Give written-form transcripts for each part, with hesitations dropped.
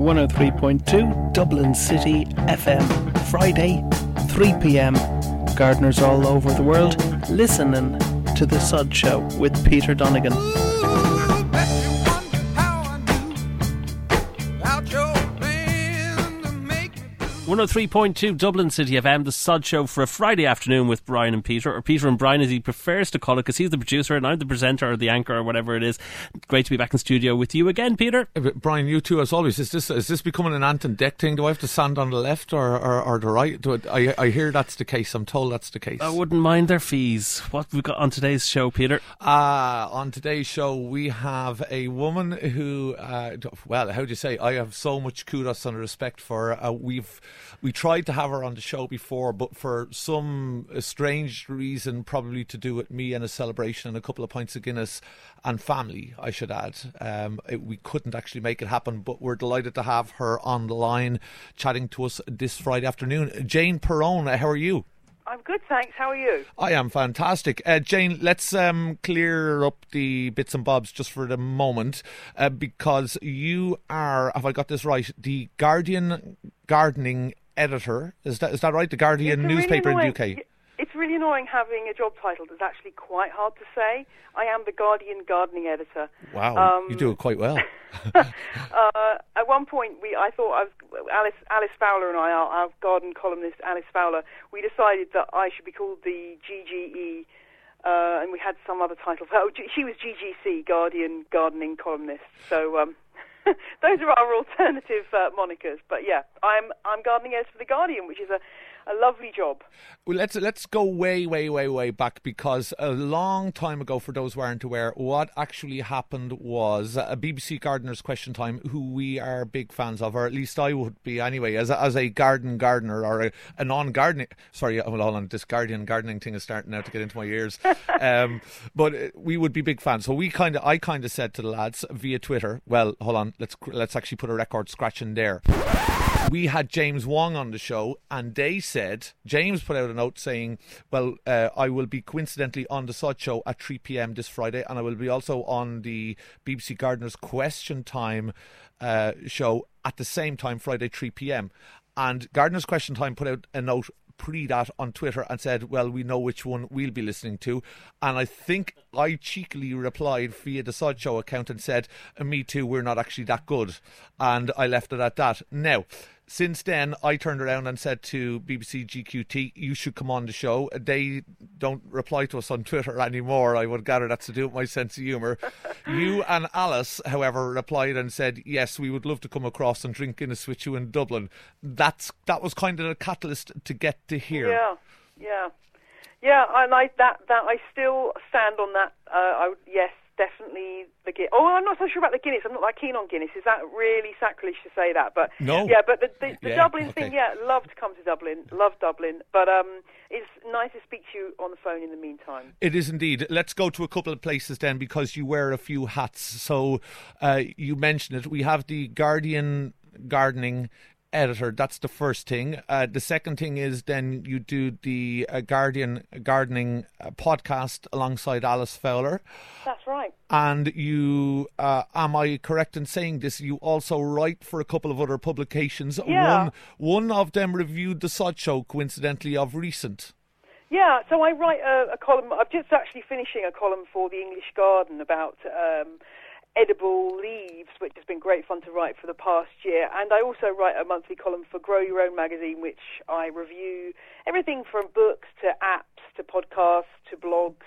103.2 Dublin City FM. Friday, 3 p.m. Gardeners all over the world listening to The Sod Show with Peter Donegan. 103.2 Dublin City FM, The Sod Show for a Friday afternoon with Brian and Peter, or Peter and Brian as he prefers to call it, because he's the producer and I'm the presenter or the anchor or whatever it is. Great to be back in studio with you again, Peter. Brian, you too as always. Is this becoming an Ant and Deck thing? Do I have to stand on the left or the right? I hear that's the case. I'm told that's the case. I wouldn't mind their fees. What have we got on today's show, Peter? On today's show we have a woman who, well, how do you say, I have so much kudos and respect for. We tried to have her on the show before, but for some strange reason, probably to do with me and a celebration and a couple of pints of Guinness and family, I should add, we couldn't actually make it happen, but we're delighted to have her on the line chatting to us this Friday afternoon. Jane Perrone, how are you? I'm good, thanks. How are you? I am fantastic. Jane, let's clear up the bits and bobs just for the moment, because you are, have I got this right, the Guardian gardening editor. Is that right? The Guardian newspaper in the UK. It's really annoying having a job title that's actually quite hard to say. I am the Guardian gardening editor. Wow, you do it quite well. At one point, I thought Alice Fowler and I, our garden columnist Alice Fowler, we decided that I should be called the GGE, and we had some other title. Oh, she was GGC, Guardian gardening columnist. So those are our alternative monikers. But yeah, I'm gardening editor for the Guardian, which is a lovely job. Well, let's go way back, because a long time ago, for those who aren't aware, what actually happened was a BBC Gardener's Question Time, who we are big fans of, or at least I would be anyway, as a gardener or a non-gardening. Sorry, hold on, this Guardian gardening thing is starting now to get into my ears. But we would be big fans. So I kind of said to the lads via Twitter, well, hold on, let's actually put a record scratch in there. We had James Wong on the show, and they said, James put out a note saying, well, I will be coincidentally on the Sod Show at 3 p.m. this Friday, and I will be also on the BBC Gardener's Question Time show at the same time, Friday, 3 p.m. And Gardener's Question Time put out a note pre that on Twitter and said, well, we know which one we'll be listening to. And I think I cheekily replied via the Sod Show account and said, me too, we're not actually that good. And I left it at that. Now, since then, I turned around and said to BBC GQT, you should come on the show. They don't reply to us on Twitter anymore. I would gather that's to do with my sense of humour. You and Alice, however, replied and said, yes, we would love to come across and drink Guinness with you in Dublin. That was kind of a catalyst to get to here. Yeah, I like that. I still stand on that. Yes, definitely the Guinness. Oh, I'm not so sure about the Guinness. I'm not that keen on Guinness. Is that really sacrilege to say that? But no. Yeah, but the Dublin thing, love to come to Dublin. Love Dublin. But it's nice to speak to you on the phone in the meantime. It is indeed. Let's go to a couple of places then, because you wear a few hats. So you mentioned it. We have the Guardian gardening editor. That's the first thing. The second thing is then you do the Guardian gardening podcast alongside Alice Fowler. That's right. And you, am I correct in saying this, you also write for a couple of other publications. Yeah. One of them reviewed the Sod Show, coincidentally, of recent. Yeah, so I write a column. I'm just actually finishing a column for the English Garden about edible leaves, which has been great fun to write for the past year. And I also write a monthly column for Grow Your Own magazine, which I review everything from books to apps to podcasts to blogs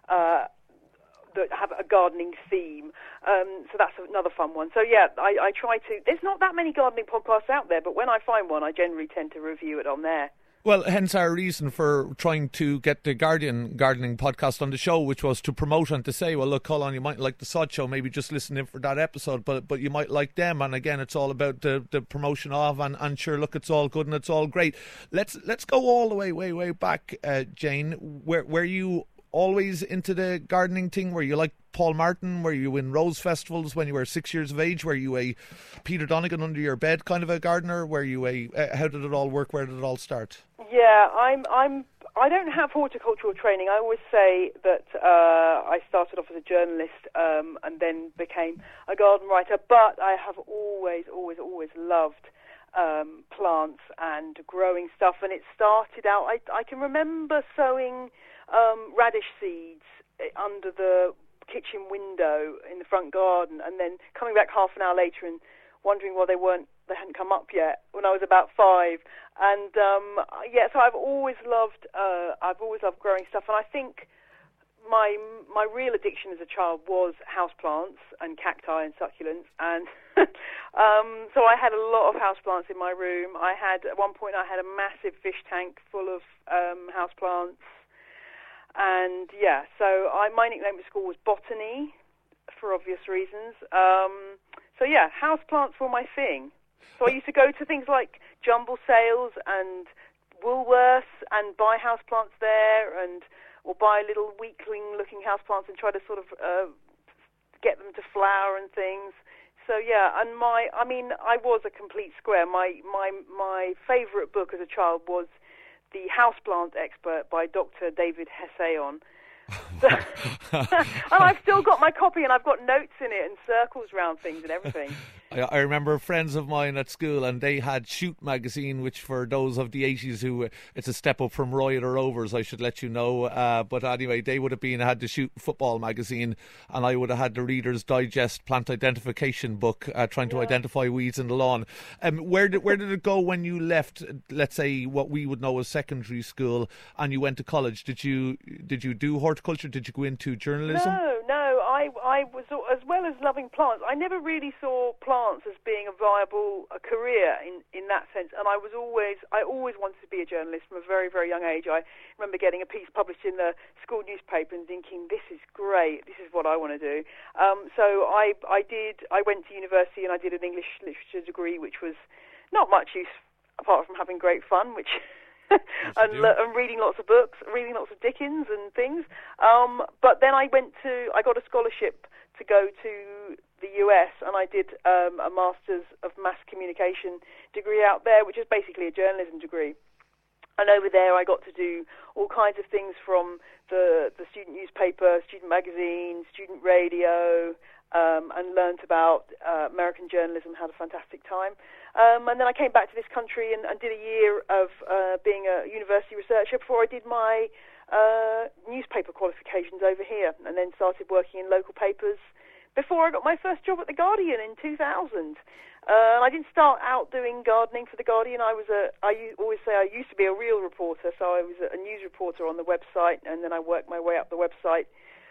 that have a gardening theme. So that's another fun one. So yeah, I try to... There's not that many gardening podcasts out there, but when I find one, I generally tend to review it on there. Well, hence our reason for trying to get the Guardian gardening podcast on the show, which was to promote and to say, well, look, Colin, you might like the Sod Show, maybe just listen in for that episode, but you might like them. And again, it's all about the promotion of, and sure, look, it's all good and it's all great. Let's go all the way back, Jane. Were you always into the gardening thing? Were you like Paul Martin? Were you in rose festivals when you were 6 years of age? Were you a Peter Donegan under your bed kind of a gardener? Were you how did it all work? Where did it all start? Yeah, I'm I don't have horticultural training. I always say that I started off as a journalist and then became a garden writer, but I have always loved plants and growing stuff. And it started out, I can remember sowing radish seeds under the kitchen window in the front garden, and then coming back half an hour later and wondering why they hadn't come up yet when I was about 5. And so I've always loved growing stuff. And I think my real addiction as a child was houseplants and cacti and succulents. And so I had a lot of houseplants in my room. At one point I had a massive fish tank full of houseplants. And so my nickname at school was Botany, for obvious reasons. Houseplants were my thing. So I used to go to things like jumble sales and Woolworths and buy houseplants there, or buy little weakling-looking houseplants and try to sort of get them to flower and things. So and I was a complete square. My favourite book as a child was The Houseplant Expert by Dr. David Hessayon. And I've still got my copy, and I've got notes in it and circles around things and everything. I remember friends of mine at school, and they had Shoot magazine, which for those of the 80s who it's a step up from Royal or Rovers, I should let you know. But anyway, they would have had the Shoot football magazine, and I would have had the Reader's Digest plant identification book, trying to identify weeds in the lawn. Where did it go when you left, let's say, what we would know as secondary school, and you went to college? Did you do horticulture? Did you go into journalism? No. I was, as well as loving plants, I never really saw plants as being a viable career in that sense. And I always wanted to be a journalist from a very, very young age. I remember getting a piece published in the school newspaper and thinking, this is great, this is what I want to do. So I went to university and I did an English literature degree, which was not much use apart from having great fun, which... and reading lots of books, reading lots of Dickens and things. But then I got a scholarship to go to the US, and I did a Master's of Mass Communication degree out there, which is basically a journalism degree. And over there I got to do all kinds of things, from the student newspaper, student magazine, student radio, and learnt about American journalism, had a fantastic time. And then I came back to this country and did a year of being a university researcher before I did my newspaper qualifications over here, and then started working in local papers before I got my first job at The Guardian in 2000. I didn't start out doing gardening for The Guardian. I always say I used to be a real reporter, so I was a news reporter on the website, and then I worked my way up the website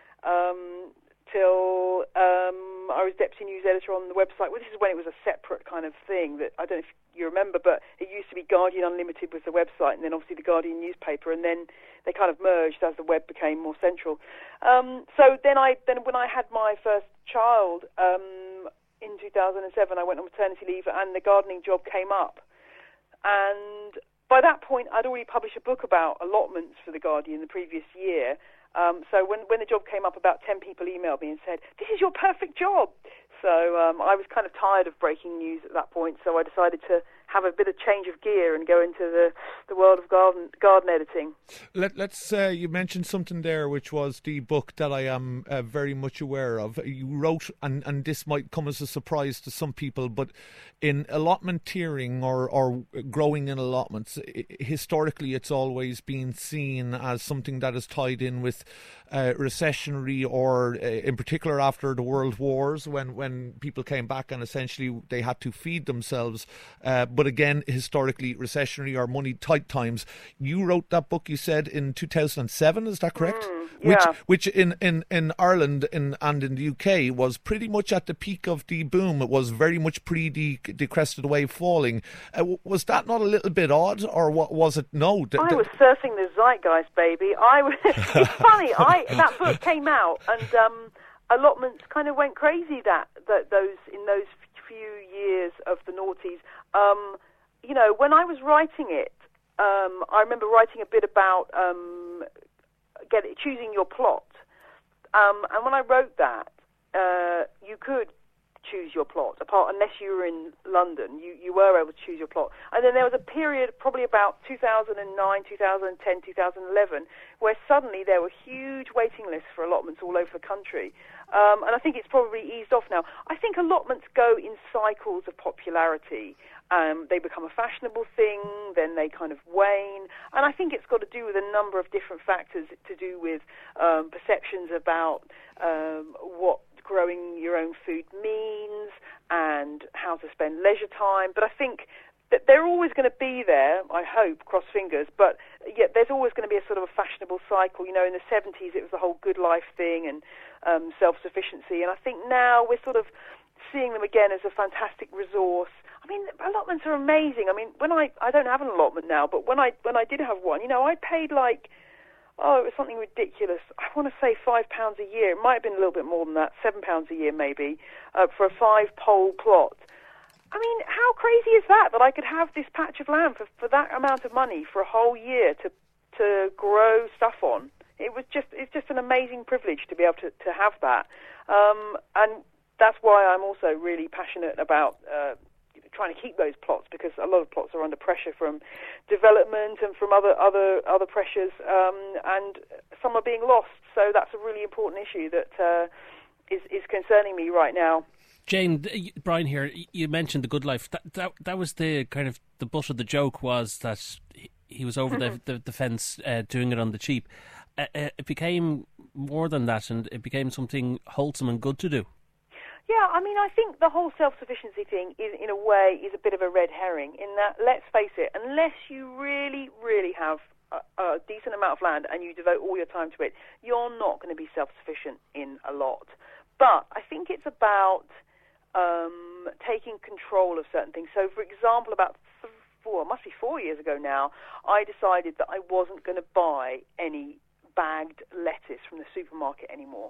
till I was deputy news editor on the website. Well, this is when it was a separate kind of thing that I don't know if you remember, but it used to be Guardian Unlimited was the website, and then obviously the Guardian newspaper, and then they kind of merged as the web became more central. So then when I had my first child in 2007, I went on maternity leave, and the gardening job came up. And by that point, I'd already published a book about allotments for the Guardian the previous year. So when the job came up, about 10 people emailed me and said, "This is your perfect job." So I was kind of tired of breaking news at that point, so I decided to have a bit of change of gear and go into the world of garden editing. Let's you mentioned something there, which was the book that I am very much aware of. You wrote, and this might come as a surprise to some people, but in allotment tiering or growing in allotments, historically it's always been seen as something that is tied in with recessionary, or in particular after the World Wars, when people came back and essentially they had to feed themselves. But again, historically recessionary or money tight times. You wrote that book, you said, in 2007, is that correct? Yeah. Which in Ireland and in the UK was pretty much at the peak of the boom. It was very much pre the crested wave falling. Was that not a little bit odd, or what was it? No. I was surfing the zeitgeist, baby. It's funny. That book came out, and allotments kind of went crazy. In those few years of the noughties. When I was writing it, I remember writing a bit about choosing your plot. And when I wrote that, you could choose your plot, unless you were in London, you were able to choose your plot. And then there was a period, probably about 2009, 2010, 2011, where suddenly there were huge waiting lists for allotments all over the country. And I think it's probably eased off now. I think allotments go in cycles of popularity. They become a fashionable thing, then they kind of wane. And I think it's got to do with a number of different factors to do with perceptions about what growing your own food means and how to spend leisure time. But I think that they're always going to be there, I hope, cross fingers, but yet there's always going to be a sort of a fashionable cycle. You know, in the 70s it was the whole good life thing and self-sufficiency, and I think now we're sort of seeing them again as a fantastic resource. I mean, allotments are amazing. I mean, when I don't have an allotment now, but when I did have one, you know, I paid like, it was something ridiculous. I want to say £5 a year. It might have been a little bit more than that, £7 a year maybe, for a 5-pole plot. I mean, how crazy is that I could have this patch of land for that amount of money for a whole year to grow stuff on? It's just an amazing privilege to be able to have that. And that's why I'm also really passionate about trying to keep those plots, because a lot of plots are under pressure from development and from other pressures, and some are being lost. So that's a really important issue that is concerning me right now. Jane, Brian here, you mentioned the good life. That was the kind of the butt of the joke, was that he was over the fence doing it on the cheap. It became more than that, and it became something wholesome and good to do. Yeah, I mean, I think the whole self-sufficiency thing is, in a way, is a bit of a red herring, in that, let's face it, unless you really, really have a decent amount of land and you devote all your time to it, you're not going to be self-sufficient in a lot. But I think it's about taking control of certain things. So, for example, about it must be 4 years ago now, I decided that I wasn't going to buy any bagged lettuce from the supermarket anymore,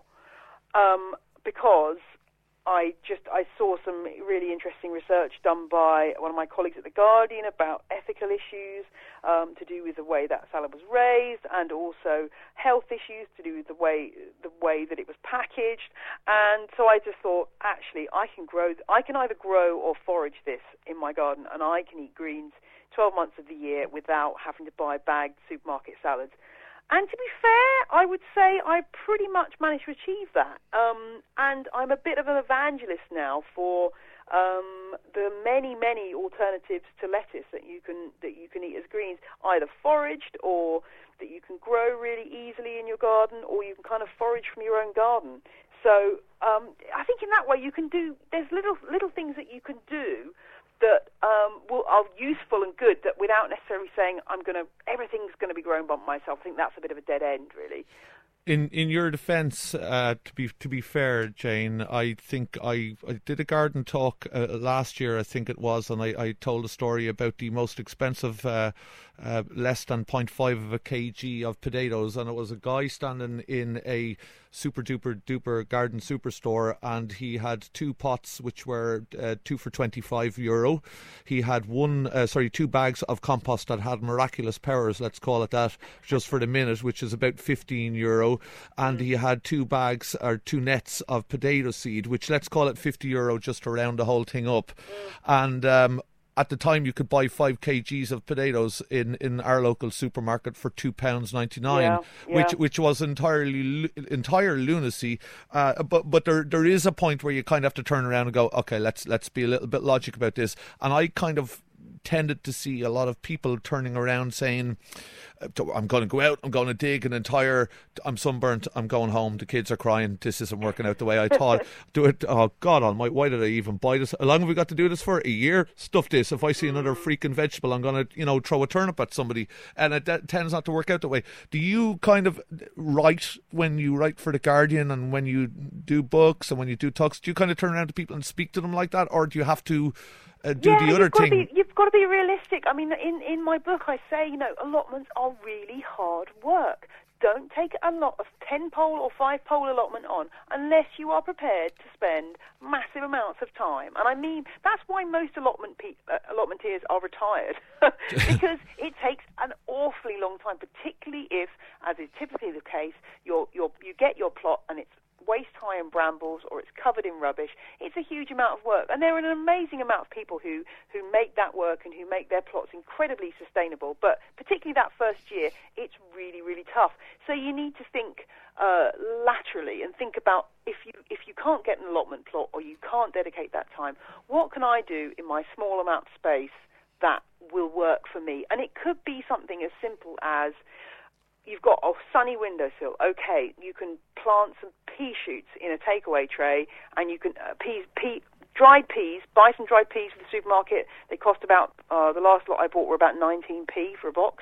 because I saw some really interesting research done by one of my colleagues at The Guardian about ethical issues to do with the way that salad was raised, and also health issues to do with the way that it was packaged. And so I just thought, actually, I can either grow or forage this in my garden, and I can eat greens 12 months of the year without having to buy bagged supermarket salads. And to be fair, I would say I pretty much managed to achieve that. And I'm a bit of an evangelist now for the many, many alternatives to lettuce that you can eat as greens, either foraged or that you can grow really easily in your garden, or you can kind of forage from your own garden. So I think in that way you can do. There's little things that you can do that are useful and good, that without necessarily saying everything's going to be grown by myself. I think that's a bit of a dead end, really. In your defence, to be fair, Jane, I think I did a garden talk last year, I think it was, and I told a story about the most expensive, less than 0.5 of a kg of potatoes, and it was a guy standing in a super duper garden superstore, and he had two pots which were two for €25. He had two bags of compost that had miraculous powers, let's call it that, just for the minute, which is about €15, and he had two nets of potato seed, which, let's call it €50 just to round the whole thing up. And at the time, you could buy 5 kgs of potatoes in our local supermarket for £2.99, which was entire lunacy. But there is a point where you kind of have to turn around and go, okay, let's be a little bit logic about this. And I kind of tended to see a lot of people turning around saying, I'm going to go out, I'm going to dig I'm sunburnt, I'm going home, the kids are crying, this isn't working out the way I thought. Do it, oh God almighty, why did I even buy this? How long have we got to do this for? A year? Stuff this. If I see another freaking vegetable, I'm going to, throw a turnip at somebody. And it tends not to work out that way. Do you kind of write, when you write for The Guardian and when you do books and when you do talks, do you kind of turn around to people and speak to them like that? Or do you have to do the other thing? You've got to be realistic. I mean, in my book I say, allotments are really hard work. Don't take a lot of 10-pole or 5-pole allotment on unless you are prepared to spend massive amounts of time. And I mean, that's why most allotmenteers are retired, because it takes an awfully long time, particularly if, as is typically the case, you get your plot and it's waist-high in brambles or it's covered in rubbish. It's a huge amount of work. And there are an amazing amount of people who make that work and who make their plots incredibly sustainable. But particularly that first year, it's really, really tough. So you need to think laterally and think about if you can't get an allotment plot or you can't dedicate that time, what can I do in my small amount of space that will work for me? And it could be something as simple as you've got a sunny windowsill. Okay, you can plant some pea shoots in a takeaway tray, and you can dried peas. Buy some dried peas from the supermarket. They cost about the last lot I bought were about 19p for a box.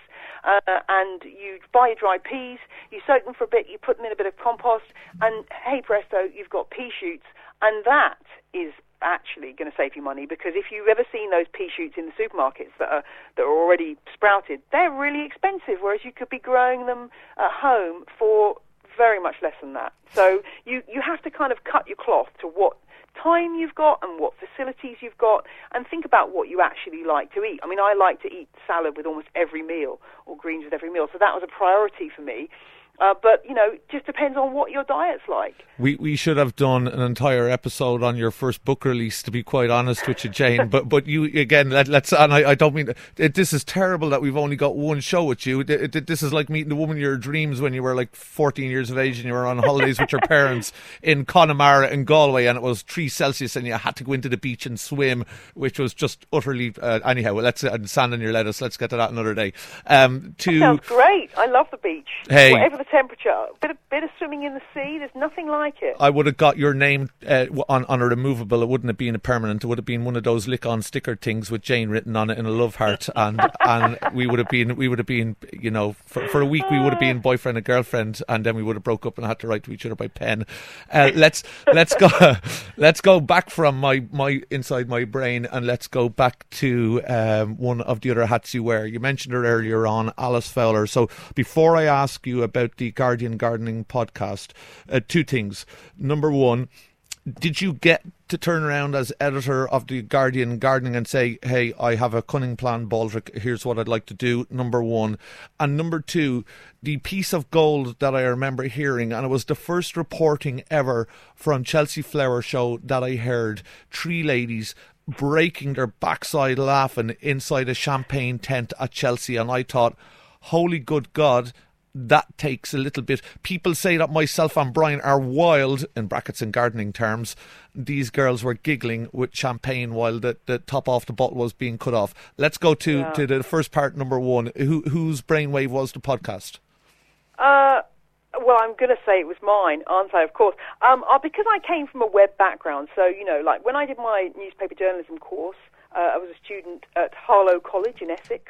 And you buy your dried peas, you soak them for a bit, you put them in a bit of compost, and hey presto, you've got pea shoots, and that is actually going to save you money, because if you've ever seen those pea shoots in the supermarkets that are already sprouted, they're really expensive, whereas you could be growing them at home for very much less than that. So you have to kind of cut your cloth to what time you've got and what facilities you've got, and think about what you actually like to eat. I mean, I like to eat salad with almost every meal, or greens with every meal, so that was a priority for me. But, you know, just depends on what your diet's like. We should have done an entire episode on your first book release, to be quite honest with you, Jane. but you, again, let's, and I don't mean, this is terrible that we've only got one show with you. This is like meeting the woman of your dreams when you were like 14 years of age and you were on holidays with your parents in Connemara in Galway, and it was 3 Celsius and you had to go into the beach and swim, which was just utterly, anyhow, let's, sand on your lettuce, let's get to that another day. That sounds great. I love the beach. Hey. Whatever the temperature, a bit of swimming in the sea, there's nothing like it. I would have got your name on a removable. It wouldn't have been a permanent. It would have been one of those lick-on sticker things with Jane written on it in a love heart, and we would have been, you know, for a week we would have been boyfriend and girlfriend, and then we would have broke up and had to write to each other by pen. Let's go back from my inside my brain, and let's go back to one of the other hats you wear. You mentioned her earlier on, Alice Fowler. So before I ask you about the Guardian Gardening podcast, 2 things. Number one, did you get to turn around as editor of the Guardian Gardening and say, hey, I have a cunning plan, Baldrick, here's what I'd like to do, number one. And number two, the piece of gold that I remember hearing, and it was the first reporting ever from Chelsea Flower Show that I heard, 3 ladies breaking their backside laughing inside a champagne tent at Chelsea, and I thought, holy good God, that takes a little bit. People say that myself and Brian are wild, in brackets in gardening terms. These girls were giggling with champagne while the top off the bottle was being cut off. Let's go to the first part, number one. Whose brainwave was the podcast? Well, I'm going to say it was mine, aren't I? Of course. Because I came from a web background, so, you know, like when I did my newspaper journalism course, I was a student at Harlow College in Essex.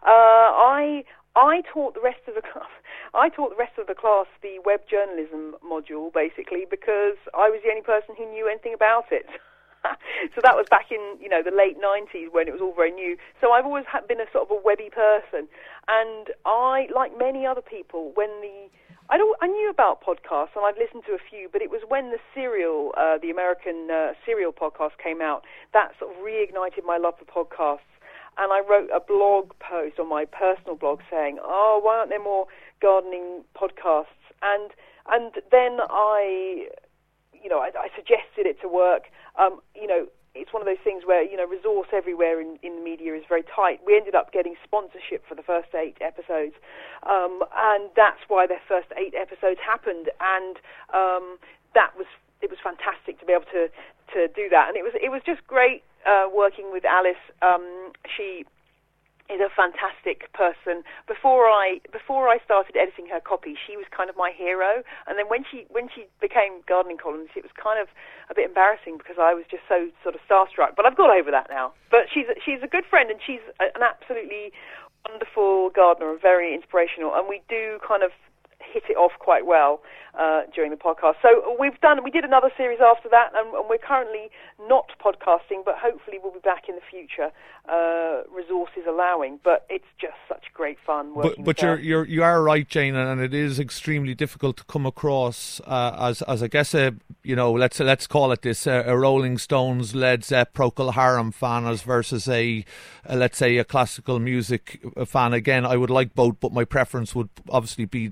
I taught the rest of the class. I taught the rest of the class the web journalism module, basically, because I was the only person who knew anything about it. So that was back in, you know, the late 90s when it was all very new. So I've always been a sort of a webby person, and I, like many other people, I knew about podcasts and I'd listened to a few, but it was when the American Serial podcast came out that sort of reignited my love for podcasts. And I wrote a blog post on my personal blog saying, oh, why aren't there more gardening podcasts? And then I suggested it to work. You know, it's one of those things where, you know, resource everywhere in the media is very tight. We ended up getting sponsorship for the first 8 episodes. And that's why the first 8 episodes happened. And it was fantastic to be able to do that. And it was just great working with Alice. She is a fantastic person. Before I started editing her copy, she was kind of my hero. And then when she became gardening columns, it was kind of a bit embarrassing because I was just so sort of starstruck. But I've got over that now. But she's a good friend, and she's an absolutely wonderful gardener and very inspirational. And we do kind of hit it off quite well during the podcast. So we did another series after that, and we're currently not podcasting, but hopefully we'll be back in the future, resources allowing. But it's just such great fun working. But you are right, Jane, and it is extremely difficult to come across as I guess let's call it this a Rolling Stones, Led Zepp, Procol Harum fan as versus let's say a classical music fan. Again, I would like both, but my preference would obviously be the Stones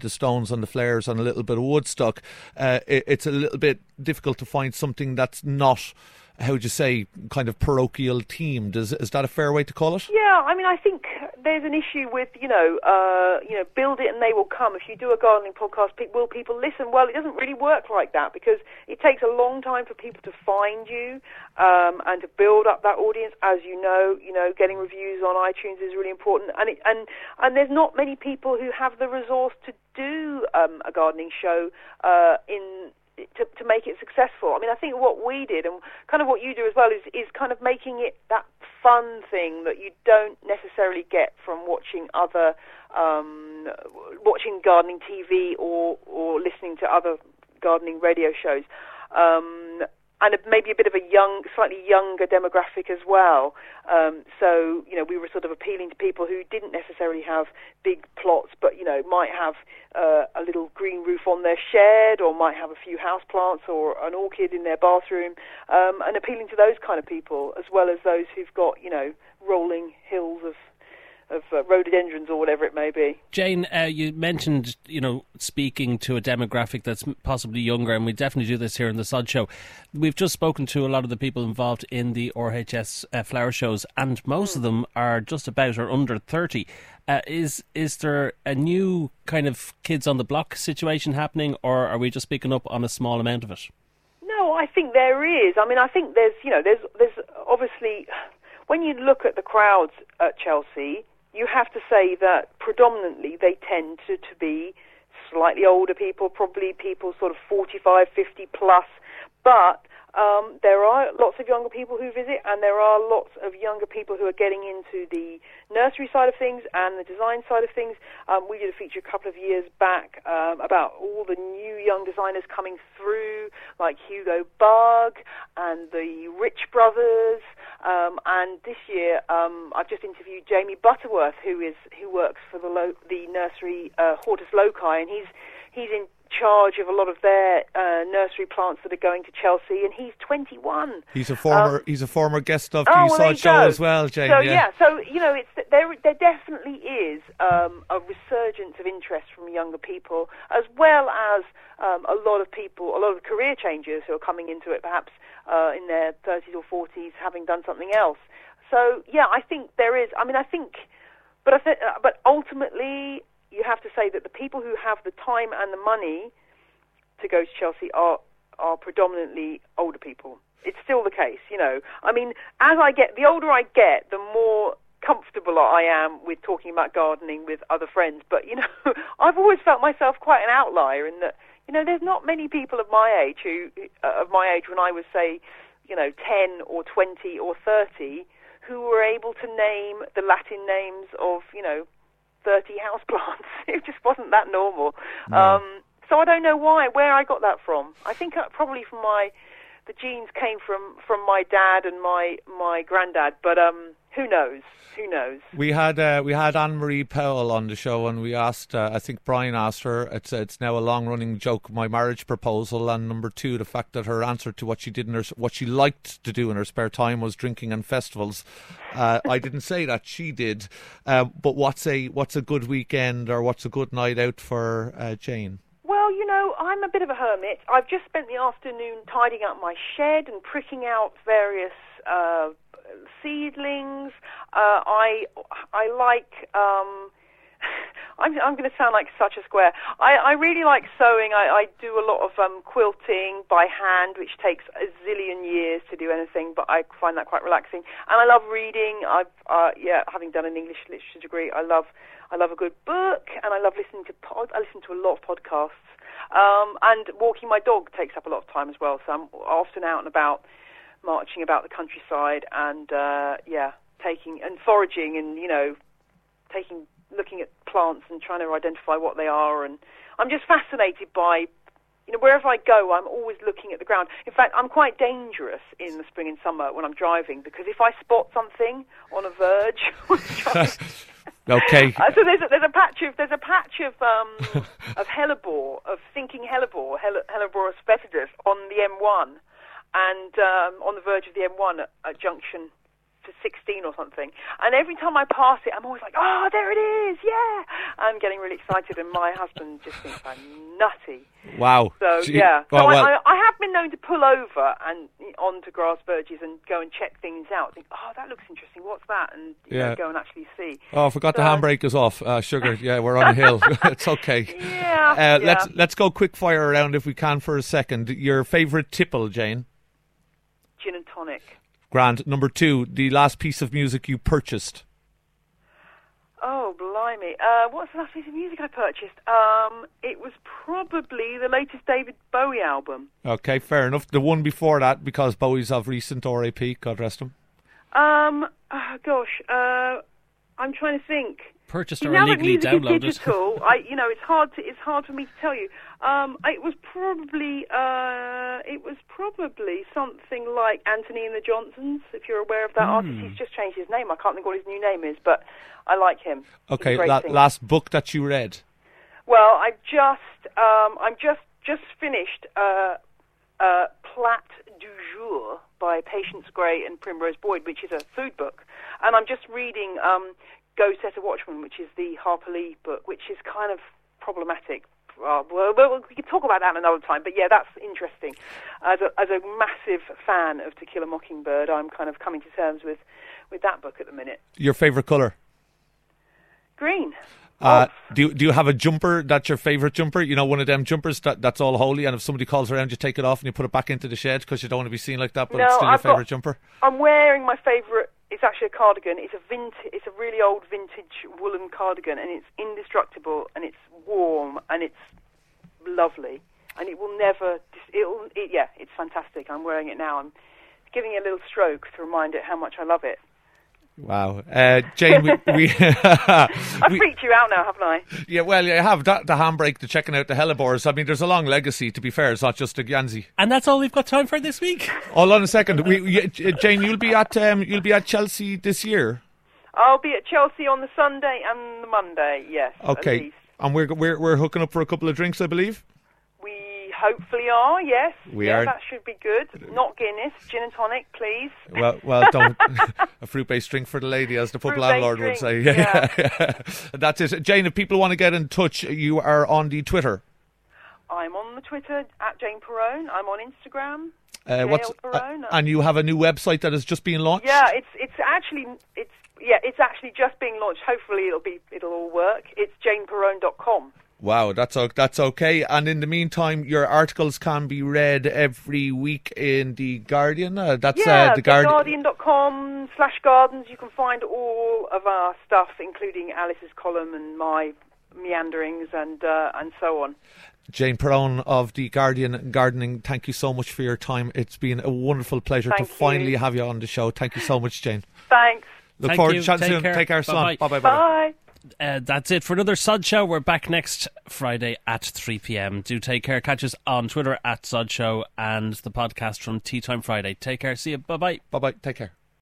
Stones and the Flares and a little bit of Woodstock, it's a little bit difficult to find something that's not, how would you say, kind of parochial themed. Is that a fair way to call it? Yeah, I mean, I think there's an issue with, build it and they will come. If you do a gardening podcast, will people listen? Well, it doesn't really work like that, because it takes a long time for people to find you and to build up that audience. As you know, getting reviews on iTunes is really important, and there's not many people who have the resource to do a gardening show to make it successful. I mean, I think what we did, and kind of what you do as well, is kind of making it that fun thing that you don't necessarily get from watching watching gardening TV or listening to other gardening radio shows. And maybe a bit of a slightly younger demographic as well. So, we were sort of appealing to people who didn't necessarily have big plots, but, might have a little green roof on their shed, or might have a few houseplants or an orchid in their bathroom, and appealing to those kind of people, as well as those who've got, rolling hills of rhododendrons or whatever it may be. Jane, you mentioned, speaking to a demographic that's possibly younger, and we definitely do this here in the Sod Show. We've just spoken to a lot of the people involved in the RHS flower shows, and most of them are just about or under 30. Is there a new kind of kids on the block situation happening, or are we just picking up on a small amount of it? No, I think there is. I mean, I think there's obviously, when you look at the crowds at Chelsea, you have to say that predominantly they tend to be slightly older people, probably people sort of 45, 50 plus, but there are lots of younger people who visit, and there are lots of younger people who are getting into the nursery side of things and the design side of things. We did a feature a couple of years back about all the new young designers coming through, like Hugo Bug and the Rich Brothers. And this year, I've just interviewed Jamie Butterworth, who works for the nursery Hortus Loci, and he's in charge of a lot of their nursery plants that are going to Chelsea, and he's 21. He's a former guest of the Sod Show as well, Jane. So there definitely is a resurgence of interest from younger people, as well as a lot of career changers who are coming into it, perhaps in their 30s or 40s, having done something else. So I think there is. I mean, but ultimately, you have to say that the people who have the time and the money to go to Chelsea are predominantly older people. It's still the case, I mean, the older I get, the more comfortable I am with talking about gardening with other friends. But, I've always felt myself quite an outlier in that, there's not many people of my age when I was, say, 10 or 20 or 30, who were able to name the Latin names of, 30 houseplants. It just wasn't that normal. No. So I don't know where I got that from. I think probably from the genes came from my dad and my granddad, but who knows? We had Anne-Marie Powell on the show, and we asked, I think Brian asked her, it's now a long-running joke, my marriage proposal, and number 2, the fact that her answer to what she liked to do in her spare time was drinking and festivals. I didn't say that, she did. But what's a good weekend, or what's a good night out for Jane? Well, I'm a bit of a hermit. I've just spent the afternoon tidying up my shed and pricking out various seedlings. I like. I'm going to sound like such a square. I really like sewing. I do a lot of quilting by hand, which takes a zillion years to do anything, but I find that quite relaxing. And I love reading. Having done an English literature degree, I love a good book, and I love listening to I listen to a lot of podcasts. And walking my dog takes up a lot of time as well. So I'm often out and about, marching about the countryside, and taking and foraging, and looking at plants and trying to identify what they are. And I'm just fascinated by, wherever I go, I'm always looking at the ground. In fact, I'm quite dangerous in the spring and summer when I'm driving, because if I spot something on a verge, okay. So there's a patch of hellebore, of thinking hellebore, Helleborus foetidus, on the M1, and on the verge of the M1 at junction to 16 or something. And every time I pass it, I'm always like, oh, there it is, yeah! I'm getting really excited, and my husband just thinks I'm nutty. Wow. So, yeah. So I have been known to pull over and onto grass verges and go and check things out. Think, oh, that looks interesting. What's that? And go and actually see. Oh, I forgot the handbrake is off. Sugar, yeah, we're on a hill. It's okay. Yeah. Let's go quick fire around if we can for a second. Your favourite tipple, Jane? Gin and tonic. Grand. Number 2, the last piece of music you purchased. Oh, blimey. What's the last piece of music I purchased? It was probably the latest David Bowie album. Okay, fair enough. The one before that, because Bowie's of recent R.I.P., God rest him. I'm trying to think. Purchased or illegally downloaded. Digital, it's hard for me to tell you. It was probably something like Anthony and the Johnsons, if you're aware of that artist. He's just changed his name. I can't think what his new name is, but I like him. Okay, last book that you read. Well, I'm just finished Plat du Jour by Patience Gray and Primrose Boyd, which is a food book, and I'm just reading Go Set a Watchman, which is the Harper Lee book, which is kind of problematic. Well, we can talk about that another time, but yeah, that's interesting. As a massive fan of To Kill a Mockingbird, I'm kind of coming to terms with that book at the minute. Your favourite colour? Green. Do you have a jumper that's your favourite jumper? You know, one of them jumpers that's all holy, and if somebody calls around, you take it off and you put it back into the shed because you don't want to be seen like that, but it's still your favourite jumper? I'm wearing my favourite. It's actually a cardigan. It's a really old vintage woolen cardigan, and it's indestructible, and it's warm, and it's lovely, and it will never. It's fantastic. I'm wearing it now. I'm giving it a little stroke to remind it how much I love it. Wow, Jane, we I've freaked you out now, haven't I? Yeah, well, you have the handbrake, the checking out the hellebores. I mean, there's a long legacy. To be fair, it's not just a Yanzi. And that's all we've got time for this week. Hold on a second, Jane. You'll be at Chelsea this year. I'll be at Chelsea on the Sunday and the Monday. Yes. Okay, at least. And we're hooking up for a couple of drinks, I believe. Hopefully are, yes. We are. That should be good. Not Guinness, gin and tonic, please. Well, don't. A fruit-based drink for the lady, as the pub landlord would say. Yeah. That's it. Jane, if people want to get in touch, you are on the Twitter. I'm on the Twitter, at Jane Perrone. I'm on Instagram, Perrone. And you have a new website that has just been launched? Yeah, it's actually just being launched. Hopefully it'll all work. It's janeperrone.com. Wow, that's okay. And in the meantime, your articles can be read every week in The Guardian. The Guardian.com/gardens. You can find all of our stuff, including Alice's column and my meanderings and so on. Jane Perrone of The Guardian Gardening, thank you so much for your time. It's been a wonderful pleasure to finally have you on the show. Thank you so much, Jane. Thanks. Look forward to chatting soon. Take care, son. Bye-bye. Bye. That's it for another Sud Show. We're back next Friday at 3 p.m. Do take care. Catch us on Twitter at Sud Show and the podcast from Tea Time Friday. Take care. See you. Bye-bye. Bye-bye. Take care.